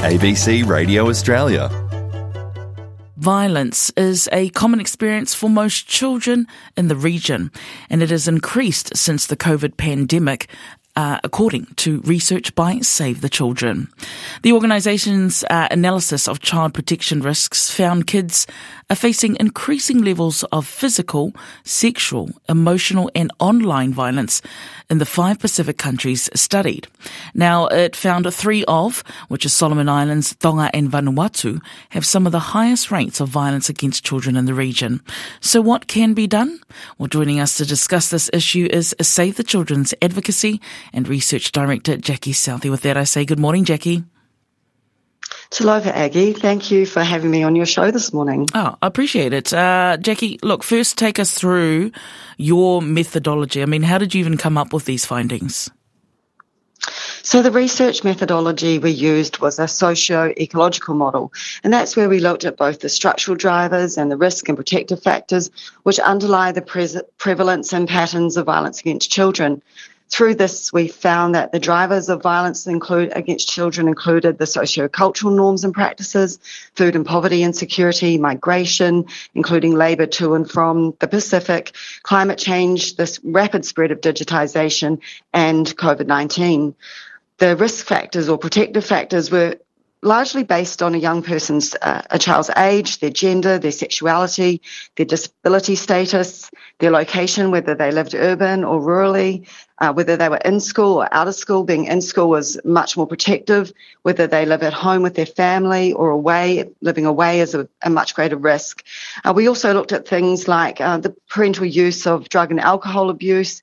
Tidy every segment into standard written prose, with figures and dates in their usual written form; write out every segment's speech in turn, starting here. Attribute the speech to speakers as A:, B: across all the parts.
A: ABC Radio Australia.
B: Violence is a common experience for most children in the region, and it has increased since the COVID pandemic, according to research by Save the Children. The organisation's analysis of child protection risks found kids are facing increasing levels of physical, sexual, emotional and online violence in the 5 Pacific countries studied. Now, it found 3 of, which is Solomon Islands, Tonga and Vanuatu, have some of the highest rates of violence against children in the region. So what can be done? Well, joining us to discuss this issue is Save the Children's Advocacy and Research Director Jackie Southey. With that, I say good morning, Jackie.
C: Talofa, Aggie. Thank you for having me on your show this morning.
B: Oh, I appreciate it. Jackie, look, first take us through your methodology. I mean, how did you even come up with these findings?
C: So the research methodology we used was a socio-ecological model, and that's where we looked at both the structural drivers and the risk and protective factors which underlie the prevalence and patterns of violence against children. Through this, we found that the drivers of violence against children included the socio-cultural norms and practices, food and poverty insecurity, migration, including labour to and from the Pacific, climate change, this rapid spread of digitisation, and COVID-19. The risk factors or protective factors were largely based on a child's age, their gender, their sexuality, their disability status, their location, whether they lived urban or rurally, whether they were in school or out of school. Being in school was much more protective, whether they live at home with their family or away. Living away is a much greater risk. We also looked at things like the parental use of drug and alcohol abuse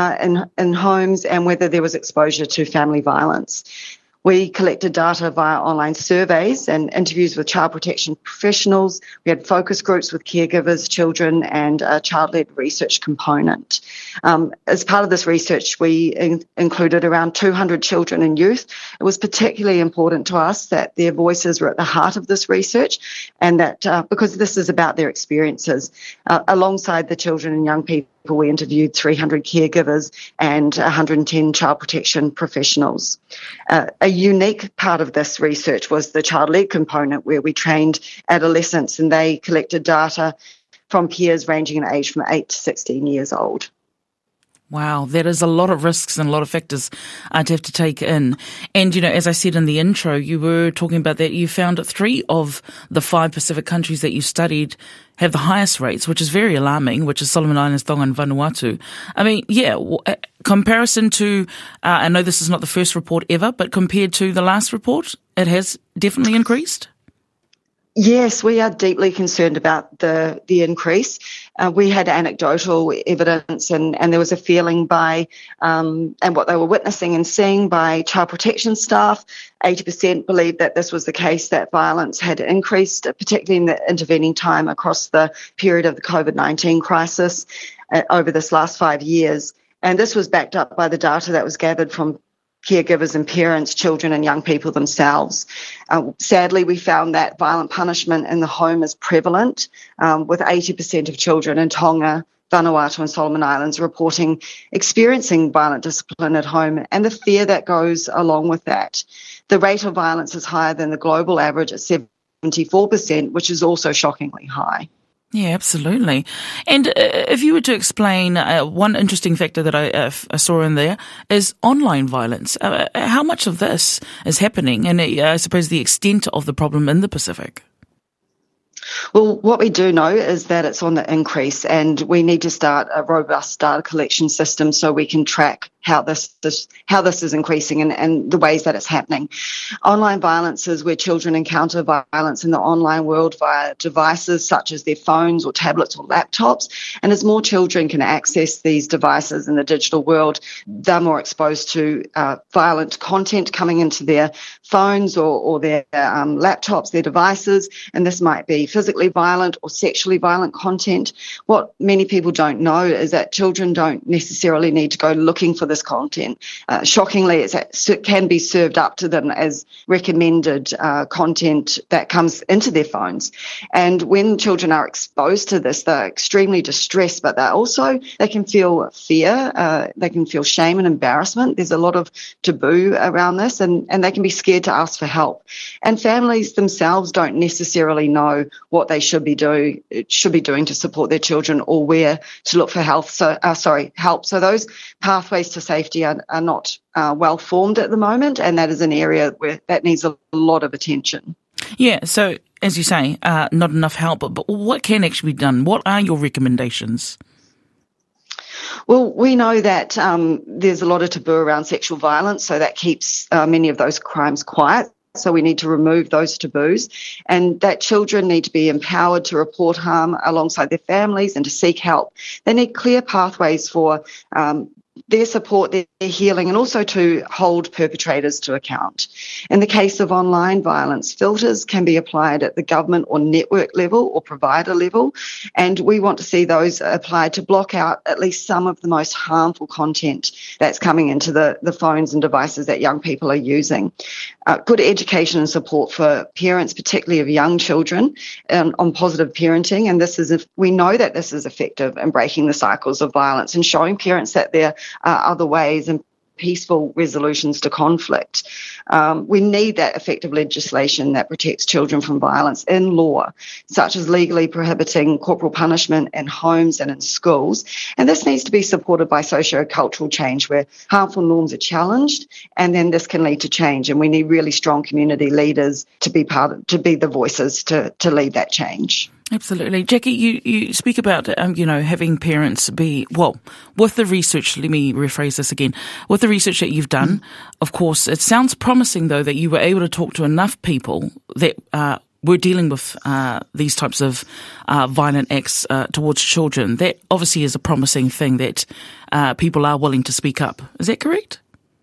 C: in homes and whether there was exposure to family violence. We collected data via online surveys and interviews with child protection professionals. We had focus groups with caregivers, children, and a child-led research component. As part of this research, we included around 200 children and youth. It was particularly important to us that their voices were at the heart of this research, and that because this is about their experiences. Alongside the children and young people, we interviewed 300 caregivers and 110 child protection professionals. A unique part of this research was the child-led component, where we trained adolescents and they collected data from peers ranging in age from 8 to 16 years old.
B: Wow, that is a lot of risks and a lot of factors to have to take in. And, as I said in the intro, you were talking about that you found 3 of the 5 Pacific countries that you studied have the highest rates, which is very alarming, which is Solomon Islands, Tonga and Vanuatu. I mean, comparison to, I know this is not the first report ever, but compared to the last report, it has definitely increased?
C: Yes, we are deeply concerned about the increase. We had anecdotal evidence and there was a feeling by, and what they were witnessing and seeing by child protection staff. 80% believed that this was the case, that violence had increased, particularly in the intervening time across the period of the COVID-19 crisis over this last 5 years. And this was backed up by the data that was gathered from caregivers and parents, children and young people themselves. Sadly, we found that violent punishment in the home is prevalent, with 80% of children in Tonga, Vanuatu and Solomon Islands reporting experiencing violent discipline at home and the fear that goes along with that. The rate of violence is higher than the global average at 74%, which is also shockingly high.
B: Yeah, absolutely. And if you were to explain one interesting factor that I saw in there is online violence. How much of this is happening and I suppose the extent of the problem in the Pacific?
C: Well, what we do know is that it's on the increase and we need to start a robust data collection system so we can track how this is increasing and the ways that it's happening. Online violence is where children encounter violence in the online world via devices such as their phones or tablets or laptops. And as more children can access these devices in the digital world, they're more exposed to violent content coming into their phones or their laptops, their devices. And this might be physical physically violent or sexually violent content. What many people don't know is that children don't necessarily need to go looking for this content. Shockingly, it can be served up to them as recommended content that comes into their phones. And when children are exposed to this, they're extremely distressed, but they can feel fear, they can feel shame and embarrassment. There's a lot of taboo around this, and they can be scared to ask for help. And families themselves don't necessarily know what they should be doing to support their children or where to look for help. So those pathways to safety are not well formed at the moment, and that is an area where that needs a lot of attention.
B: Yeah, so as you say, not enough help, but what can actually be done? What are your recommendations?
C: Well, we know that there's a lot of taboo around sexual violence, so that keeps many of those crimes quiet. So we need to remove those taboos, and that children need to be empowered to report harm alongside their families and to seek help. They need clear pathways for their support, their healing, and also to hold perpetrators to account. In the case of online violence, filters can be applied at the government or network level or provider level, and we want to see those applied to block out at least some of the most harmful content that's coming into the phones and devices that young people are using. Good education and support for parents, particularly of young children, on positive parenting, and we know that this is effective in breaking the cycles of violence and showing parents that there are other ways and peaceful resolutions to conflict. We need that effective legislation that protects children from violence in law, such as legally prohibiting corporal punishment in homes and in schools. And this needs to be supported by socio-cultural change where harmful norms are challenged, and then this can lead to change. And we need really strong community leaders to be the voices to lead that change.
B: Absolutely. Jackie, you speak about, having parents with the research, let me rephrase this again, with the research that you've done, of course, it sounds promising, though, that you were able to talk to enough people that were dealing with these types of violent acts towards children. That obviously is a promising thing that people are willing to speak up. Is that correct?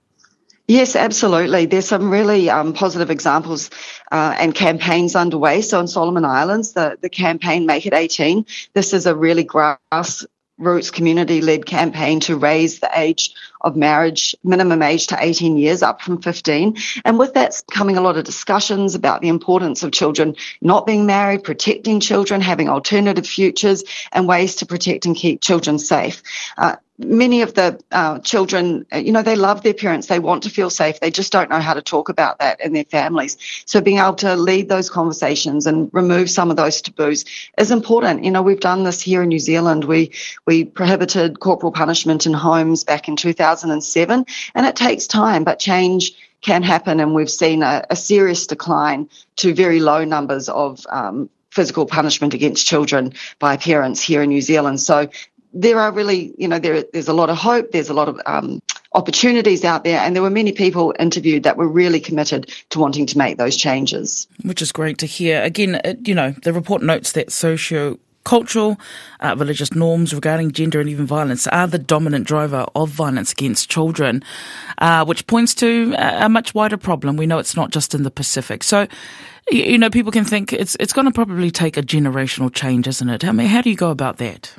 C: Yes, absolutely. There's some really positive examples and campaigns underway. So in Solomon Islands, the campaign Make It 18, this is a really grassroots community-led campaign to raise the age of marriage, minimum age to 18 years, up from 15. And with that coming a lot of discussions about the importance of children not being married, protecting children, having alternative futures, and ways to protect and keep children safe. Many of the children, they love their parents. They want to feel safe. They just don't know how to talk about that in their families. So being able to lead those conversations and remove some of those taboos is important. We've done this here in New Zealand. We prohibited corporal punishment in homes back in 2007, and it takes time, but change can happen. And we've seen a serious decline to very low numbers of physical punishment against children by parents here in New Zealand. So there are really, there's a lot of hope, there's a lot of opportunities out there, and there were many people interviewed that were really committed to wanting to make those changes.
B: Which is great to hear. Again, the report notes that socio-cultural, religious norms regarding gender and even violence are the dominant driver of violence against children, which points to a much wider problem. We know it's not just in the Pacific. So, people can think it's going to probably take a generational change, isn't it? I mean, how do you go about that?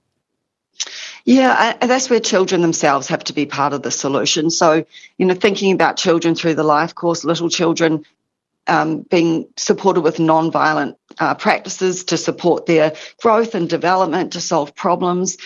C: Yeah, that's where children themselves have to be part of the solution. So, thinking about children through the life course, little children being supported with non-violent practices to support their growth and development, to solve problems.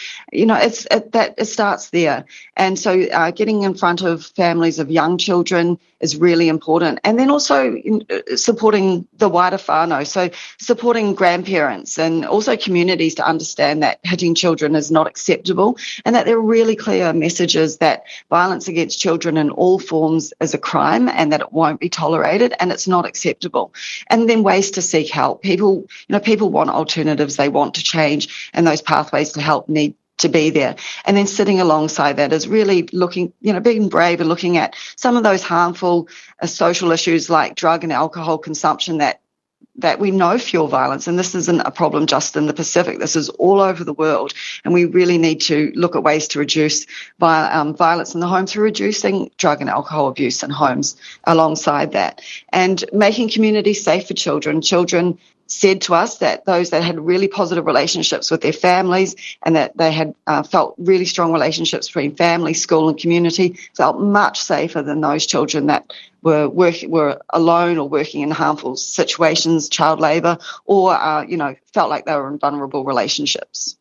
C: It starts there. And so getting in front of families of young children is really important. And then also supporting the wider whānau, so supporting grandparents and also communities to understand that hitting children is not acceptable, and that there are really clear messages that violence against children in all forms is a crime and that it won't be tolerated and it's not acceptable. And then ways to seek help. People want alternatives, they want to change, and those pathways to help need to be there. And then sitting alongside that is really looking, being brave and looking at some of those harmful social issues like drug and alcohol consumption that we know fuel violence. And this isn't a problem just in the Pacific. This is all over the world. And we really need to look at ways to reduce violence in the home through reducing drug and alcohol abuse in homes alongside that. And making communities safe for children said to us that those that had really positive relationships with their families and that they had felt really strong relationships between family, school and community felt much safer than those children that were alone or working in harmful situations, child labour, or felt like they were in vulnerable relationships.